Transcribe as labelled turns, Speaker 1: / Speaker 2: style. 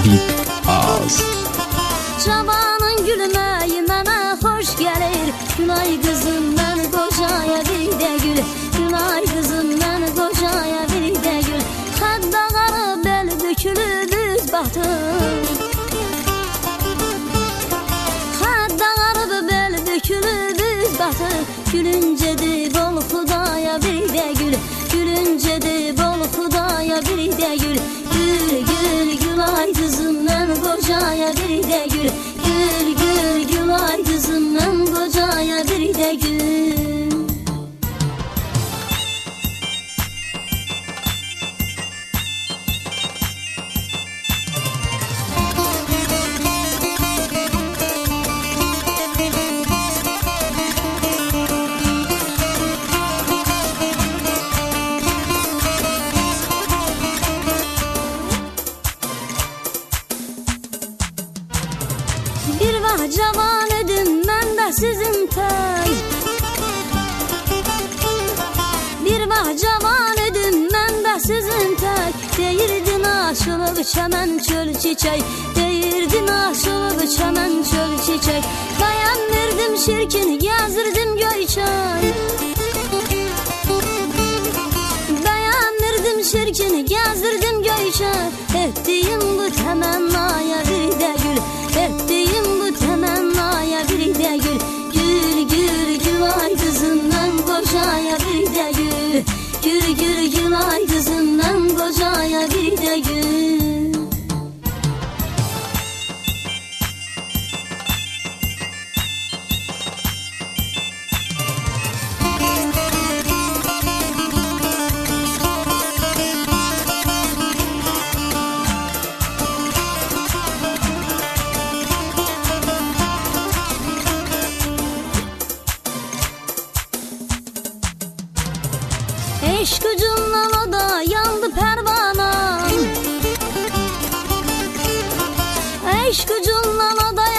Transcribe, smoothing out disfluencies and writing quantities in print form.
Speaker 1: Habib Az.
Speaker 2: Cavanın gülməyi mənə xoş gəlir. Günay qızım mən qocaya bir də gül. Günay qızım mən qocaya bir də gül. Xəddə qarı bel bükülüb üz batır. Xəddə qarı bel bükülüb üz batır. Gülüncədi bol Xudaya bir də gül. Gülüncədi bol Xudaya bir də gül. Gül gül gülay qızım mən qocaya bir də gül. Gül gül gülay qızım mən qocaya bir də gül. Bir vaxt cavan idim mən də sizin tay. Bir vaxt cavan idim mən də sizin tay. Deyirdin açılıb çəmən çöl çiçək. Deyirdin açılıb çəmən çöl çiçək. Dayanırdım şirkin gəzirdim göyçay. Dayanırdım şirkin gəzirdim göyçay. Etdiyim bu təmənnaya bir də gül. Etdiyim bu təmənnaya bir də gül. Gül gül gülay qızım mən qocaya bir də gül. Gül gül gülay qızım mən qocaya bir də gül. Eşq ucundan o da yandı pərvanam. Eşq ucundan o da